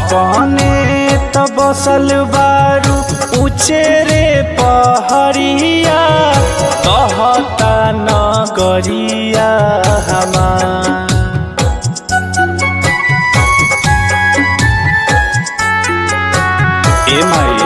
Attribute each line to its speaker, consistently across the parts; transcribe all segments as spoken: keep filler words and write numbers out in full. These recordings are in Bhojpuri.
Speaker 1: अपने त बसल बारू उचेरे पहरिया कहता नगरिया हमार। ए माई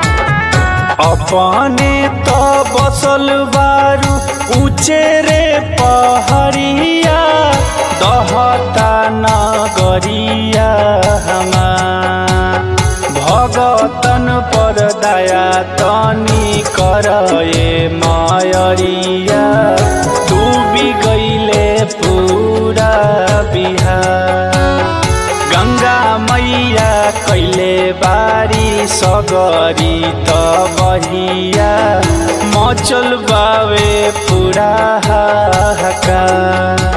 Speaker 1: अपने त बसल बारू उचेरे पहरिया दहता नगरिया हमार। भगतन पर दया तनी करए मायरिया डूबी गईले पूरा बिहार। गंगा मैया कैले बारी सगरी त बहिया मचल बावे पूरा हाहाकार।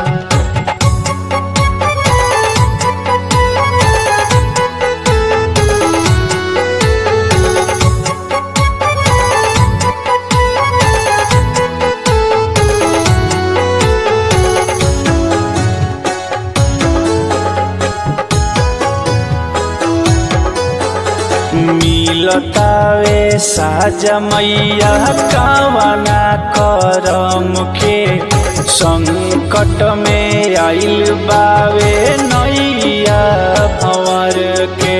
Speaker 1: मिलतावे साजा मैया कावना करम के संकट में आइल बावे नैया भंवर के।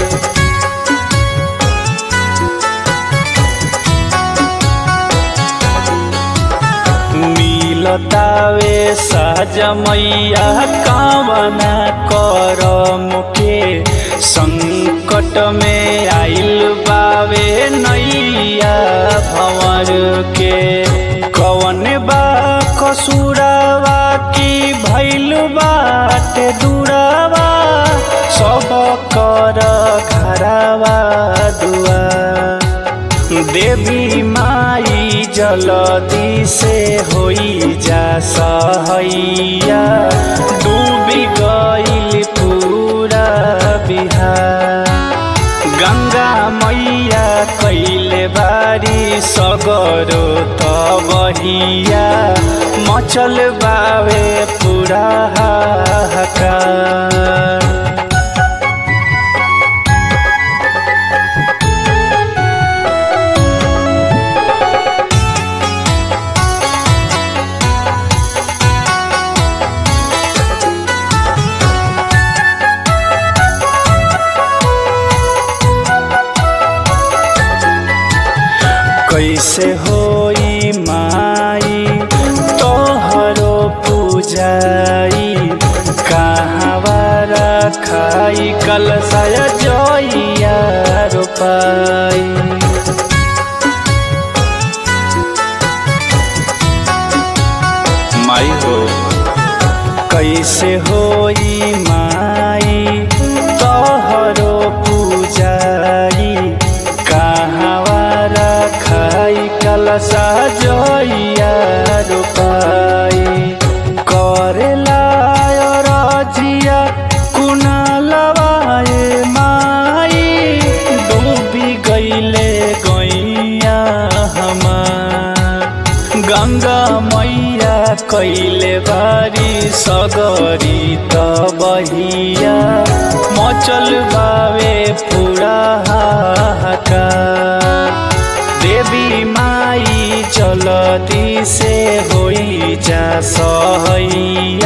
Speaker 1: मिलतावे साजा मैया कावना करम के संकट में आइल बावे नैया भंवर के। कवन बा कसुरावा की भइल बाटे दुरावा सब कर घरावा दुआर। देवी माई जल्दी से होई जा सहैया डूबी गईल पूरा बिहार। गंगा मैया कैले बारी सगरो त बहिया मचल बावे पूरा हाहाकार। कैसे होई माई तोहरो पूजाई कहवा रखाई कलशा जइया रोपाई। माई हो कैसे होई माई तोहरो पूजाई कहवा रखाई कलशा जइया रोपाई। करेला रजिया कुनालवाए माई डूबी गईले गैया हमार। गंगा मैया कैले बारी सगरी त बहिया मचल बावे पूरा हाहाकार। देवी माई जल्दी से होई जा सहैया